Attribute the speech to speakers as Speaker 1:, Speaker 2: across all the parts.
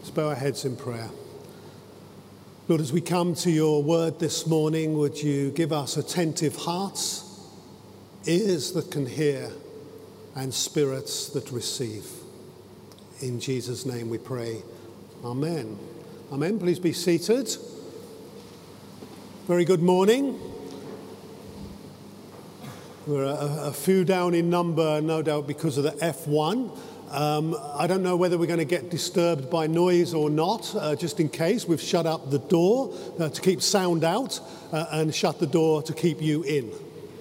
Speaker 1: Let's bow our heads in prayer. Lord, as we come to your word this morning, would you give us attentive hearts, ears that can hear, and spirits that receive. In Jesus' name we pray. Amen. Amen. Please be seated. Very good morning. We're a few down in number, no doubt because of the F1. I don't know whether we're going to get disturbed by noise or not. Just in case, we've shut up the door to keep sound out and shut the door to keep you in.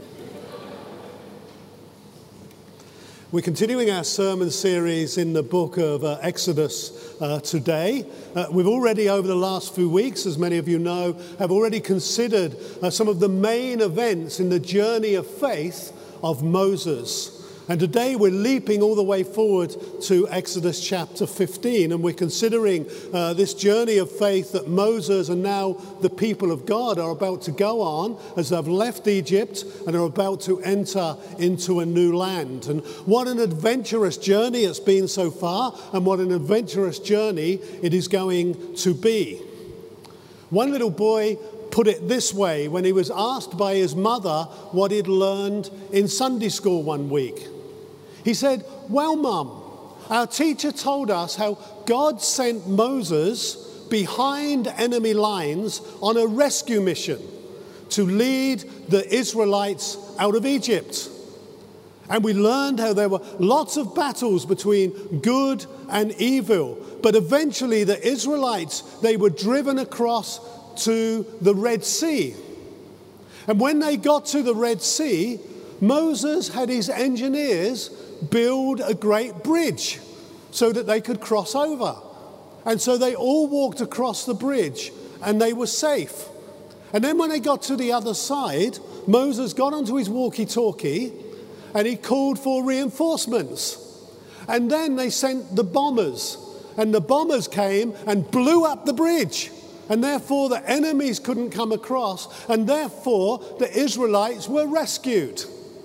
Speaker 1: We're continuing our sermon series in the book of Exodus today. We've already, over the last few weeks, as many of you know, have already considered some of the main events in the journey of faith of Moses. And today we're leaping all the way forward to Exodus chapter 15, and we're considering this journey of faith that Moses and now the people of God are about to go on as they've left Egypt and are about to enter into a new land. And what an adventurous journey it's been so far, and what an adventurous journey it is going to be. One little boy put it this way when he was asked by his mother what he'd learned in Sunday school one week. He said, "Well, Mum, our teacher told us how God sent Moses behind enemy lines on a rescue mission to lead the Israelites out of Egypt. And we learned how there were lots of battles between good and evil. But eventually the Israelites, they were driven across to the Red Sea. And when they got to the Red Sea, Moses had his engineers build a great bridge so that they could cross over. And so they all walked across the bridge and they were safe. And then when they got to the other side, Moses got onto his walkie-talkie and he called for reinforcements. And then they sent the bombers, and the bombers came and blew up the bridge. And therefore the enemies couldn't come across, and therefore the Israelites were rescued.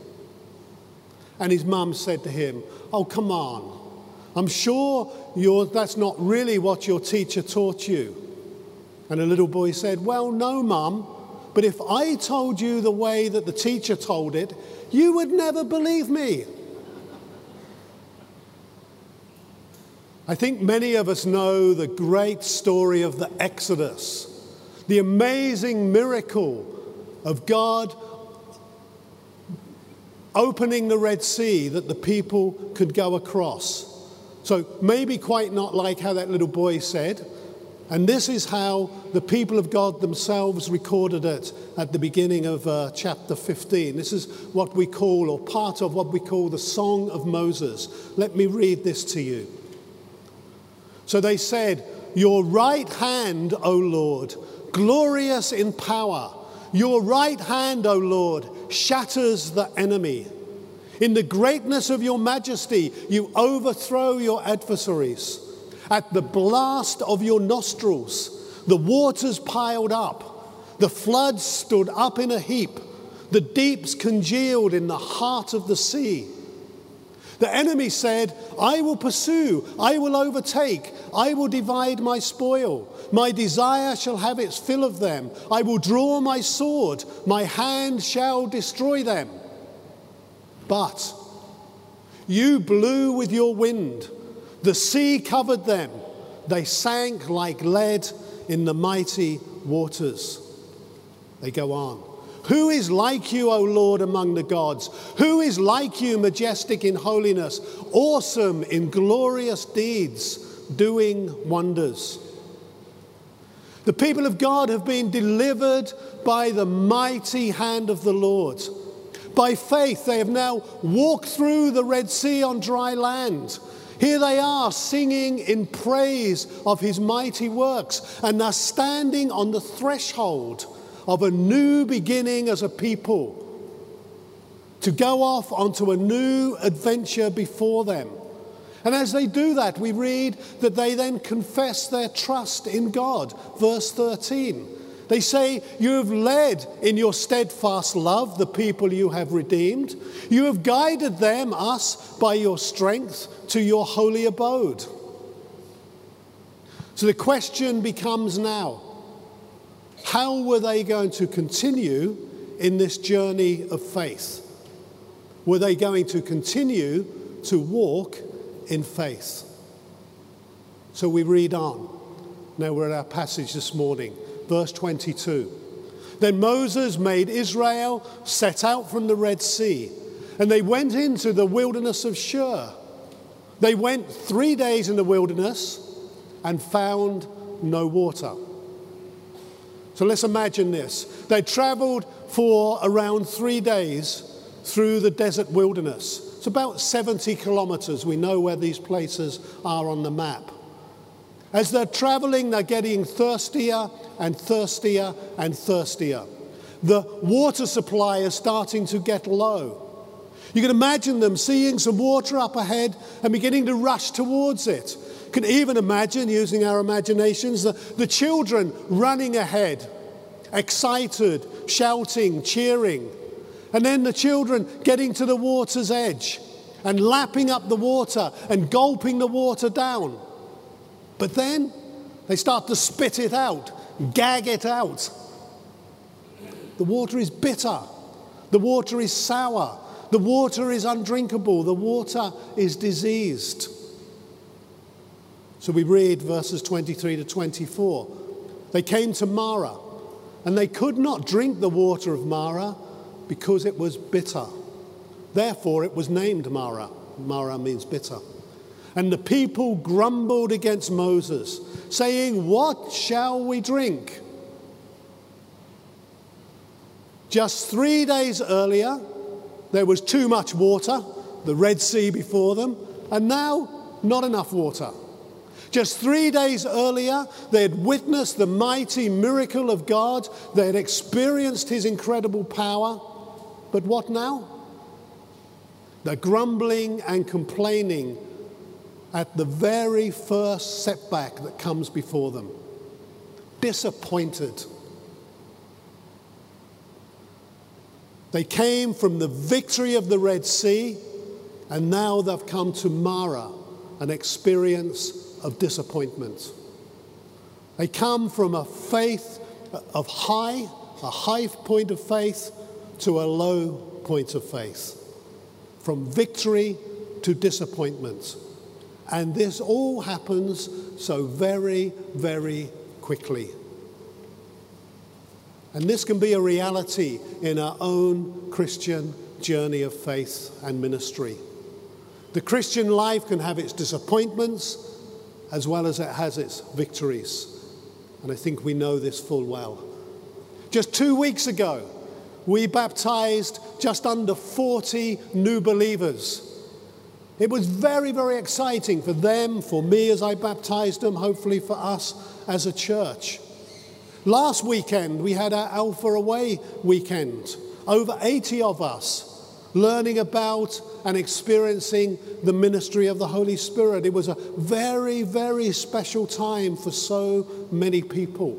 Speaker 1: And his mum said to him, "Oh, come on. I'm sure that's not really what your teacher taught you." And the little boy said, "Well, no, Mum, but if I told you the way that the teacher told it, you would never believe me." I think many of us know the great story of the Exodus, the amazing miracle of God opening the Red Sea that the people could go across. So maybe quite not like how that little boy said. And this is how the people of God themselves recorded it at the beginning of chapter 15. This is what we call, or part of what we call, the Song of Moses. Let me read this to you. So they said, "Your right hand, O Lord, glorious in power. Your right hand, O Lord, shatters the enemy. In the greatness of your majesty, you overthrow your adversaries. At the blast of your nostrils, the waters piled up. The floods stood up in a heap. The deeps congealed in the heart of the sea. The enemy said, 'I will pursue, I will overtake, I will divide my spoil. My desire shall have its fill of them. I will draw my sword, my hand shall destroy them.' But you blew with your wind, the sea covered them. They sank like lead in the mighty waters." They go on. "Who is like you, O Lord, among the gods? Who is like you, majestic in holiness, awesome in glorious deeds, doing wonders?" The people of God have been delivered by the mighty hand of the Lord. By faith, they have now walked through the Red Sea on dry land. Here they are singing in praise of his mighty works, and they're standing on the threshold of a new beginning as a people, to go off onto a new adventure before them. And as they do that, we read that they then confess their trust in God. Verse 13. They say, "You have led in your steadfast love the people you have redeemed. You have guided them, us, by your strength to your holy abode." So the question becomes now, how were they going to continue in this journey of faith? Were they going to continue to walk in faith? So we read on. Now we're at our passage this morning, verse 22. Then Moses made Israel set out from the Red Sea, and they went into the wilderness of Shur. They went 3 days in the wilderness and found no water. So let's imagine this. They traveled for around 3 days through the desert wilderness. It's about 70 kilometers. We know where these places are on the map. As they're traveling, they're getting thirstier and thirstier and thirstier. The water supply is starting to get low. You can imagine them seeing some water up ahead and beginning to rush towards it. You can even imagine, using our imaginations, the children running ahead, excited, shouting, cheering. And then the children getting to the water's edge and lapping up the water and gulping the water down. But then they start to spit it out, gag it out. The water is bitter. The water is sour. The water is undrinkable. The water is diseased. So we read verses 23 to 24. They came to Marah, and they could not drink the water of Marah because it was bitter. Therefore it was named Marah. Marah means bitter. And the people grumbled against Moses, saying, "What shall we drink?" Just 3 days earlier, there was too much water, the Red Sea before them, and now not enough water. Just 3 days earlier, they had witnessed the mighty miracle of God. They had experienced his incredible power. But what now? They're grumbling and complaining at the very first setback that comes before them. Disappointed. They came from the victory of the Red Sea, and now they've come to Marah, an experience of disappointment. They come from a faith of a high point of faith, to a low point of faith. From victory to disappointment. And this all happens so very, very quickly. And this can be a reality in our own Christian journey of faith and ministry. The Christian life can have its disappointments as well as it has its victories. And I think we know this full well. Just 2 weeks ago, we baptized just under 40 new believers. It was very, very exciting for them, for me as I baptized them, hopefully for us as a church. Last weekend, we had our Alpha Away weekend. Over 80 of us learning about and experiencing the ministry of the Holy Spirit. It was a very, very special time for so many people.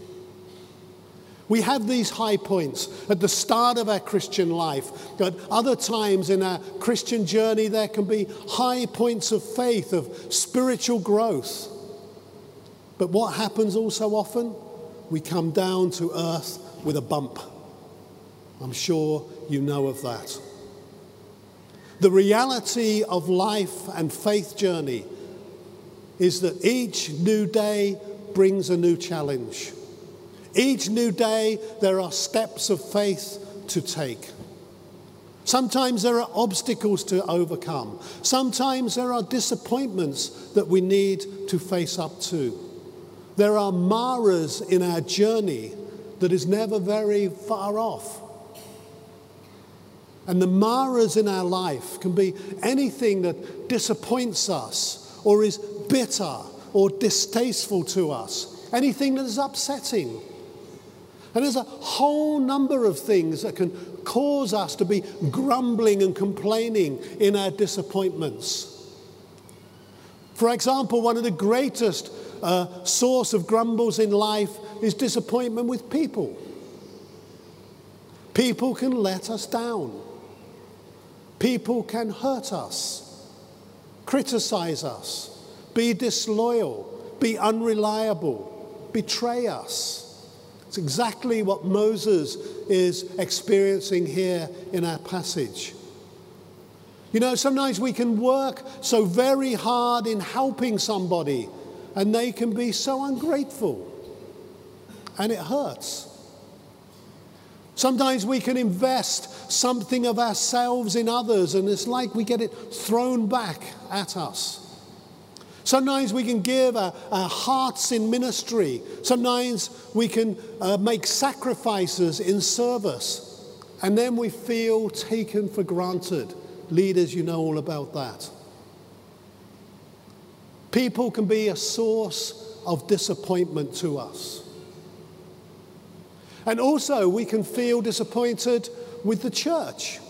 Speaker 1: We have these high points at the start of our Christian life. At other times in our Christian journey, there can be high points of faith, of spiritual growth. But what happens also often? We come down to earth with a bump. I'm sure you know of that. The reality of life and faith journey is that each new day brings a new challenge. Each new day, there are steps of faith to take. Sometimes there are obstacles to overcome. Sometimes there are disappointments that we need to face up to. There are Marahs in our journey that is never very far off. And the Marahs in our life can be anything that disappoints us or is bitter or distasteful to us. Anything that is upsetting. And there's a whole number of things that can cause us to be grumbling and complaining in our disappointments. For example, one of the greatest source of grumbles in life is disappointment with people. People can let us down. People can hurt us, criticize us, be disloyal, be unreliable, betray us. It's exactly what Moses is experiencing here in our passage. You know, sometimes we can work so very hard in helping somebody, and they can be so ungrateful, and it hurts. Sometimes we can invest something of ourselves in others, and it's like we get it thrown back at us. Sometimes we can give our hearts in ministry. Sometimes we can make sacrifices in service, and then we feel taken for granted. Leaders, you know all about that. People can be a source of disappointment to us. And also, we can feel disappointed with the church.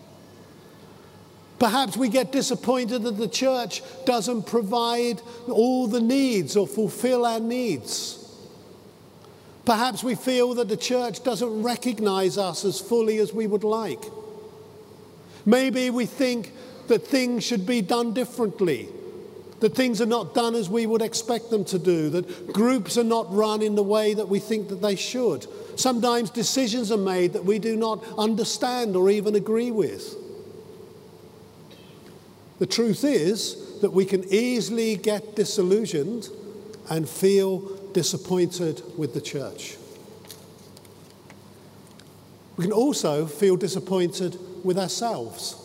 Speaker 1: Perhaps we get disappointed that the church doesn't provide all the needs or fulfill our needs. Perhaps we feel that the church doesn't recognize us as fully as we would like. Maybe we think that things should be done differently, that things are not done as we would expect them to do, that groups are not run in the way that we think that they should. Sometimes decisions are made that we do not understand or even agree with. The truth is that we can easily get disillusioned and feel disappointed with the church. We can also feel disappointed with ourselves.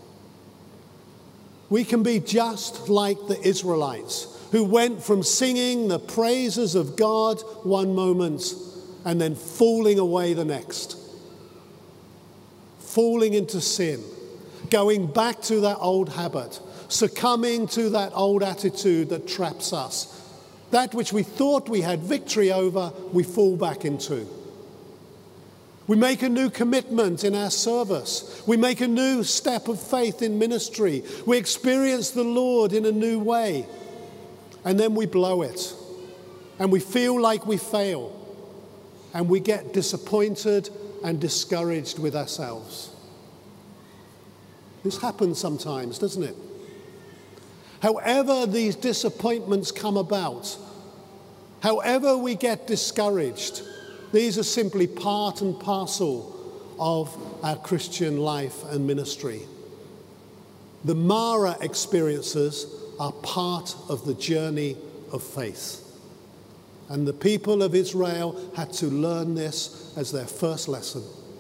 Speaker 1: We can be just like the Israelites, who went from singing the praises of God one moment and then falling away the next. Falling into sin, going back to that old habit, succumbing to that old attitude that traps us. That which we thought we had victory over, we fall back into. We make a new commitment in our service. We make a new step of faith in ministry. We experience the Lord in a new way. And then we blow it. And we feel like we fail. And we get disappointed and discouraged with ourselves. This happens sometimes, doesn't it? However these disappointments come about, however we get discouraged, these are simply part and parcel of our Christian life and ministry. The Mara experiences are part of the journey of faith. And the people of Israel had to learn this as their first lesson.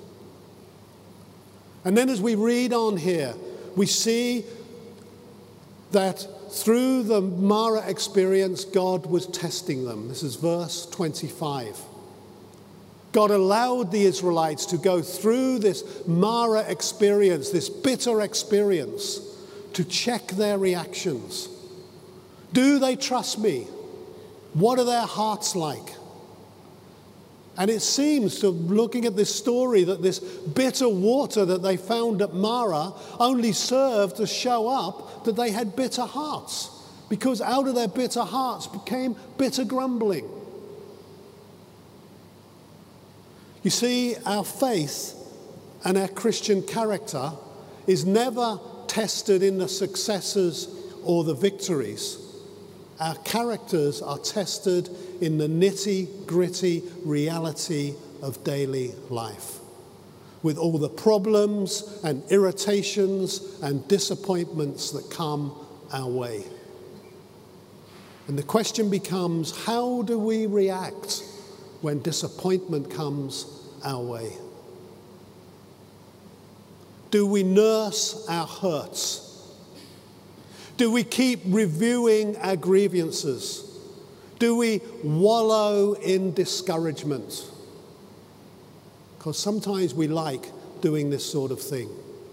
Speaker 1: And then as we read on here, we see that through the Mara experience, God was testing them. This is verse 25. God allowed the Israelites to go through this Mara experience, this bitter experience, to check their reactions. Do they trust me? What are their hearts like? And it seems, to looking at this story, that this bitter water that they found at Mara only served to show up that they had bitter hearts, because out of their bitter hearts became bitter grumbling. You see, our faith and our Christian character is never tested in the successes or the victories. Our characters are tested in the nitty-gritty reality of daily life, with all the problems and irritations and disappointments that come our way. And the question becomes, how do we react when disappointment comes our way? Do we nurse our hurts? Do we keep reviewing our grievances? Do we wallow in discouragement? Because sometimes we like doing this sort of thing.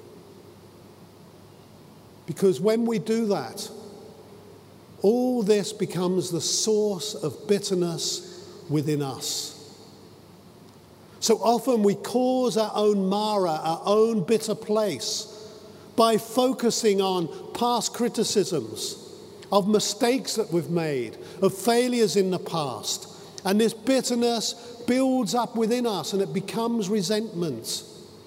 Speaker 1: Because when we do that, all this becomes the source of bitterness within us. So often we cause our own Mara, our own bitter place, by focusing on past criticisms, of mistakes that we've made, of failures in the past. And this bitterness builds up within us and it becomes resentment.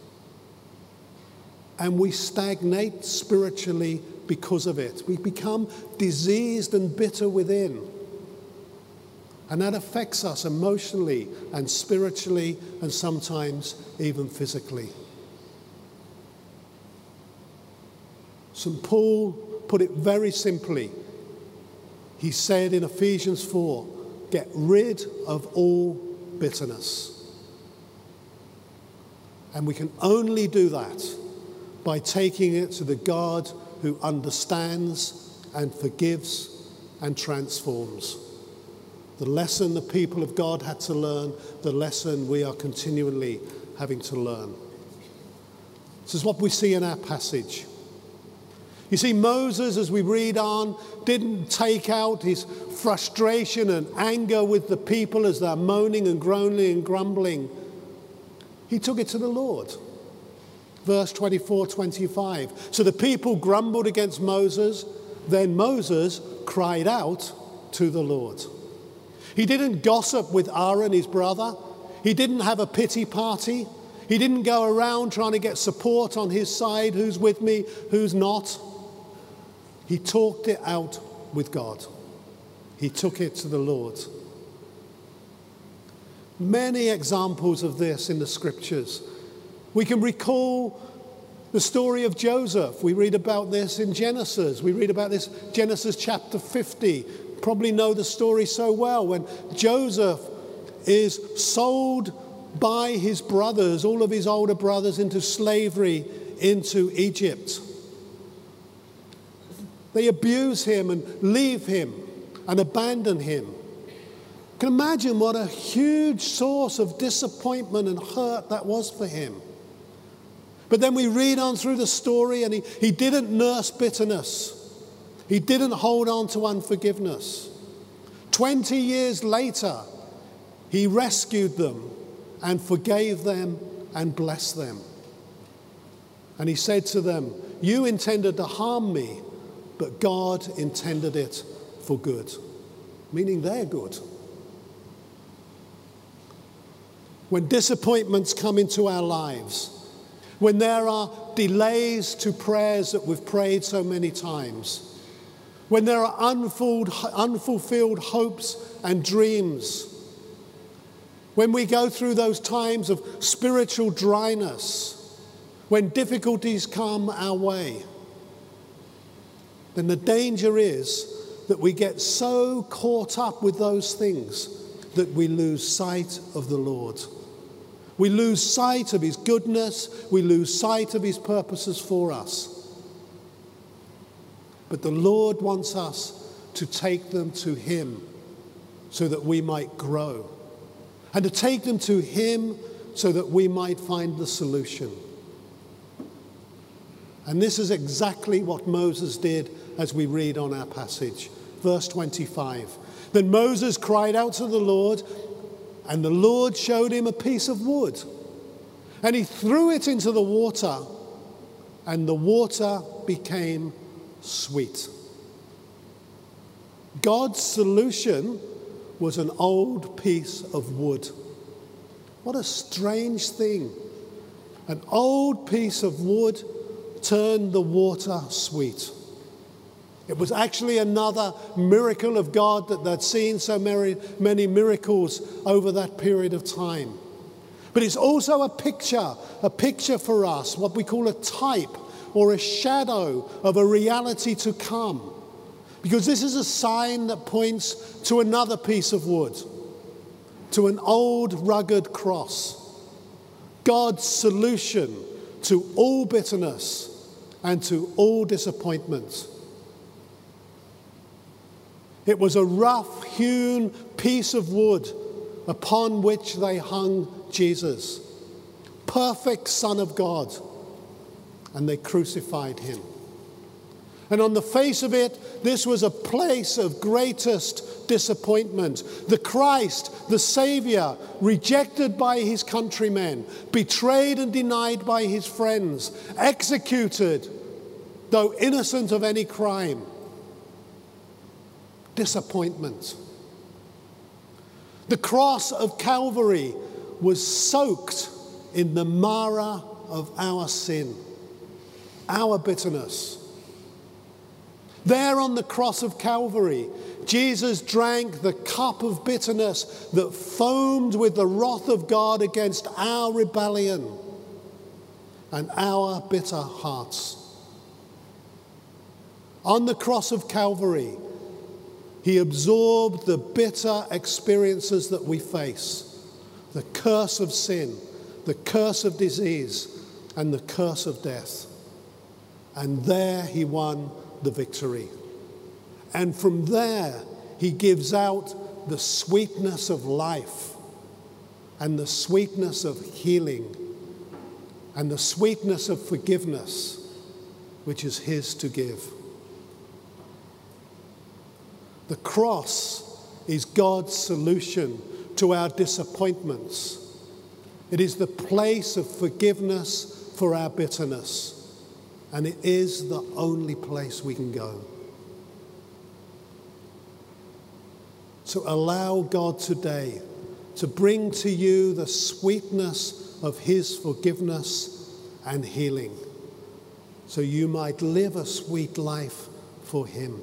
Speaker 1: And we stagnate spiritually because of it. We become diseased and bitter within. And that affects us emotionally and spiritually and sometimes even physically. St. Paul put it very simply. He said in Ephesians 4, get rid of all bitterness. And we can only do that by taking it to the God who understands and forgives and transforms. The lesson the people of God had to learn, the lesson we are continually having to learn. This is what we see in our passage. You see, Moses, as we read on, didn't take out his frustration and anger with the people as they're moaning and groaning and grumbling. He took it to the Lord. Verse 24-25. So the people grumbled against Moses. Then Moses cried out to the Lord. He didn't gossip with Aaron, his brother. He didn't have a pity party. He didn't go around trying to get support on his side, who's with me, who's not. He talked it out with God. He took it to the Lord. Many examples of this in the scriptures. We can recall the story of Joseph. We read about this in Genesis. We read about this Genesis chapter 50. Probably know the story so well, when Joseph is sold by his brothers, all of his older brothers, into slavery into Egypt. They abuse him and leave him and abandon him. You can imagine what a huge source of disappointment and hurt that was for him. But then we read on through the story, and he didn't nurse bitterness. He didn't hold on to unforgiveness. 20 years later, he rescued them and forgave them and blessed them. And he said to them, you intended to harm me, but God intended it for good. Meaning they're good. When disappointments come into our lives, when there are delays to prayers that we've prayed so many times, when there are unfulfilled hopes and dreams, when we go through those times of spiritual dryness, when difficulties come our way, then the danger is that we get so caught up with those things that we lose sight of the Lord. We lose sight of his goodness. We lose sight of his purposes for us. But the Lord wants us to take them to him so that we might grow. And to take them to him so that we might find the solution. And this is exactly what Moses did as we read on our passage. Verse 25. Then Moses cried out to the Lord, and the Lord showed him a piece of wood. And he threw it into the water, and the water became sweet. God's solution was an old piece of wood. What a strange thing. An old piece of wood turned the water sweet. It was actually another miracle of God that they'd seen so many miracles over that period of time. But it's also a picture for us, what we call a type or a shadow of a reality to come. Because this is a sign that points to another piece of wood, to an old rugged cross. God's solution to all bitterness and to all disappointment. It was a rough-hewn piece of wood upon which they hung Jesus, perfect Son of God, and they crucified him. And on the face of it, this was a place of greatest disappointment. The Christ, the Savior, rejected by his countrymen, betrayed and denied by his friends, executed, though innocent of any crime. Disappointment. The cross of Calvary was soaked in the mire of our sin, our bitterness. There on the cross of Calvary, Jesus drank the cup of bitterness that foamed with the wrath of God against our rebellion and our bitter hearts. On the cross of Calvary, he absorbed the bitter experiences that we face, the curse of sin, the curse of disease, and the curse of death. And there he won the victory. And from there, he gives out the sweetness of life and the sweetness of healing and the sweetness of forgiveness, which is his to give. The cross is God's solution to our disappointments. It is the place of forgiveness for our bitterness, and it is the only place we can go. So allow God today to bring to you the sweetness of his forgiveness and healing, so you might live a sweet life for him.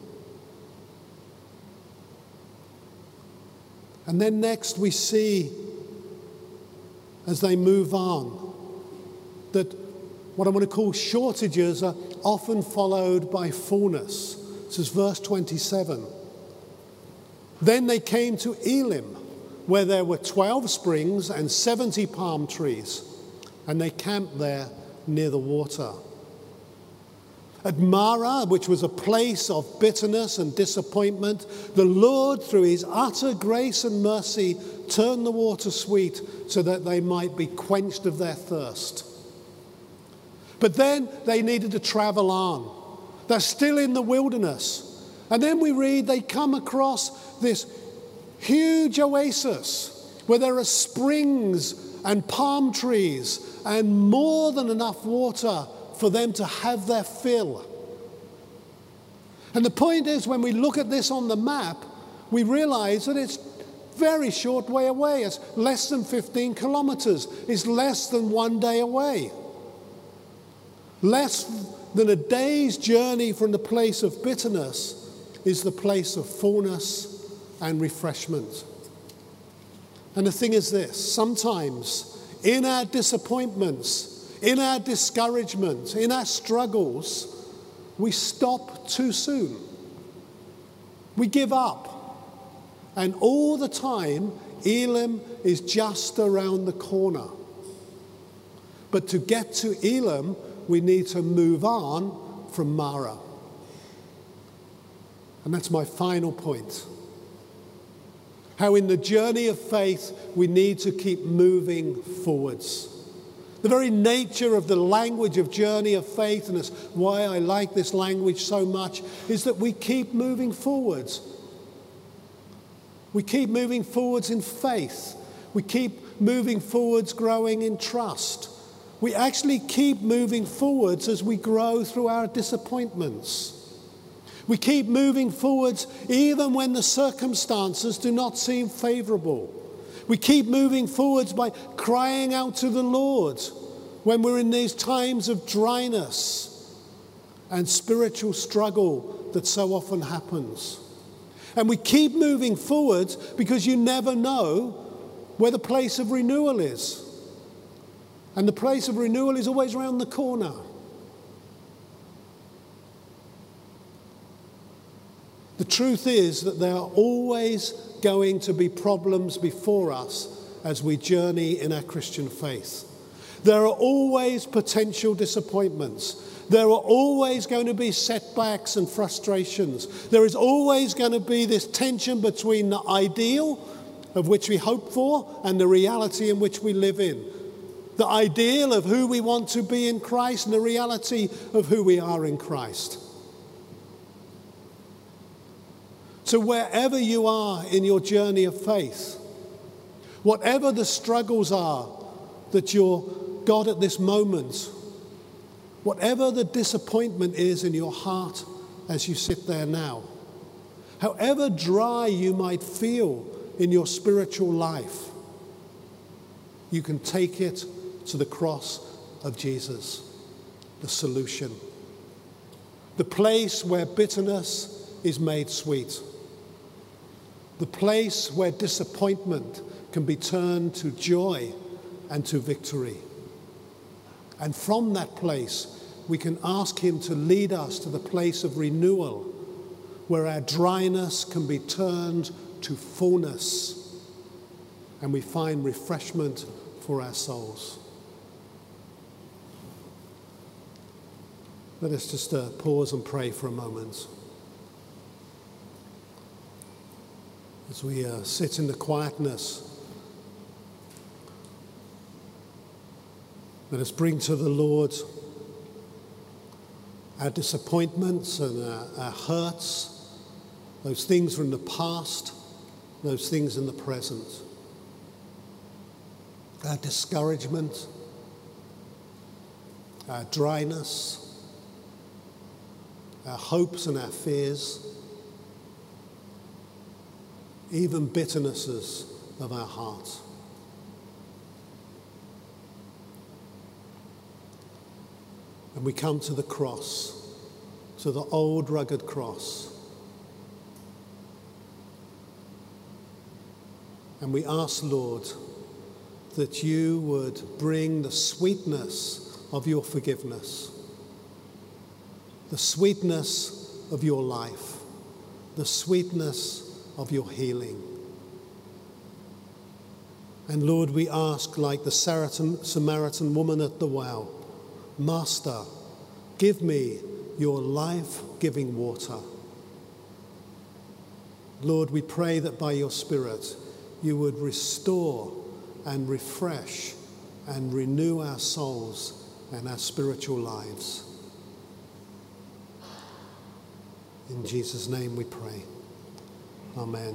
Speaker 1: And then next we see, as they move on, that what I want to call shortages are often followed by fullness. This is verse 27. Then they came to Elim, where there were 12 springs and 70 palm trees, and they camped there near the water. At Marah, which was a place of bitterness and disappointment, the Lord, through his utter grace and mercy, turned the water sweet so that they might be quenched of their thirst. But then they needed to travel on. They're still in the wilderness. And then we read they come across this huge oasis where there are springs and palm trees and more than enough water for them to have their fill. And the point is, when we look at this on the map, we realize that it's a very short way away. It's less than 15 kilometers. It's less than 1 day away. Less than a day's journey from the place of bitterness is the place of fullness and refreshment. And the thing is this: sometimes in our disappointments, in our discouragement, in our struggles, we stop too soon. We give up. And all the time, Elim is just around the corner. But to get to Elim, we need to move on from Marah. And that's my final point. How in the journey of faith, we need to keep moving forwards. The very nature of the language of journey of faith, and that's why I like this language so much, is that we keep moving forwards. We keep moving forwards in faith. We keep moving forwards growing in trust. We actually keep moving forwards as we grow through our disappointments. We keep moving forwards even when the circumstances do not seem favorable. We keep moving forwards by crying out to the Lord when we're in these times of dryness and spiritual struggle that so often happens. And we keep moving forwards because you never know where the place of renewal is. And the place of renewal is always around the corner. The truth is that there are always going to be problems before us as we journey in our Christian faith. There are always potential disappointments. There are always going to be setbacks and frustrations. There is always going to be this tension between the ideal of which we hope for and the reality in which we live in. The ideal of who we want to be in Christ and the reality of who we are in Christ. So wherever you are in your journey of faith, whatever the struggles are that you're got at this moment, whatever the disappointment is in your heart as you sit there now, however dry you might feel in your spiritual life, you can take it to the cross of Jesus, the solution. The place where bitterness is made sweet. the place where disappointment can be turned to joy and to victory. And from that place, we can ask him to lead us to the place of renewal, where our dryness can be turned to fullness, and we find refreshment for our souls. Let us just pause and pray for a moment. As we sit in the quietness, let us bring to the Lord our disappointments and our hurts, those things from the past, those things in the present, our discouragement, our dryness, our hopes and our fears, even bitternesses of our hearts. And we come to the cross, to the old rugged cross. And we ask, Lord, that you would bring the sweetness of your forgiveness, the sweetness of your life, the sweetness of your healing. And Lord, we ask, like the Samaritan woman at the well, Master, give me your life-giving water. Lord, we pray that by your Spirit you would restore and refresh and renew our souls and our spiritual lives. In Jesus' name we pray. Amen.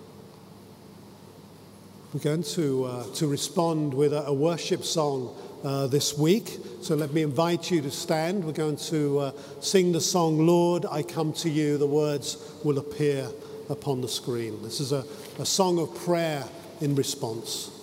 Speaker 1: We're going to respond with a worship song this week. So let me invite you to stand. We're going to sing the song, Lord, I Come to You. The words will appear upon the screen. This is a song of prayer in response.